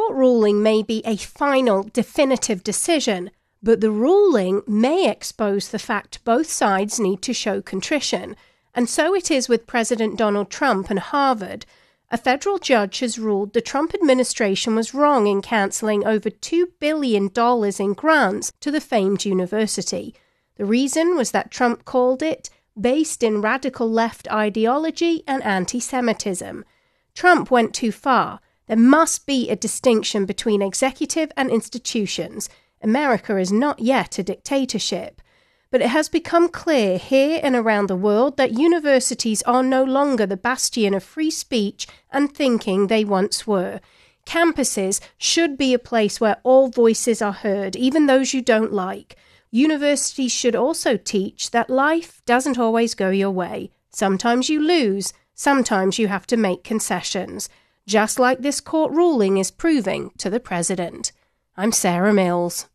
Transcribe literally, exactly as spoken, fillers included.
court ruling may be a final, definitive decision, but the ruling may expose the fact both sides need to show contrition. And so it is with President Donald Trump and Harvard. A federal judge has ruled the Trump administration was wrong in cancelling over two billion dollars in grants to the famed university. The reason was that Trump called it based in radical left ideology and anti-Semitism. Trump went too far. There must be a distinction between executive and institutions. America is not yet a dictatorship. But it has become clear here and around the world that universities are no longer the bastion of free speech and thinking they once were. Campuses should be a place where all voices are heard, even those you don't like. Universities should also teach that life doesn't always go your way. Sometimes you lose, sometimes you have to make concessions, just like this court ruling is proving to the president. I'm Sarah Mills.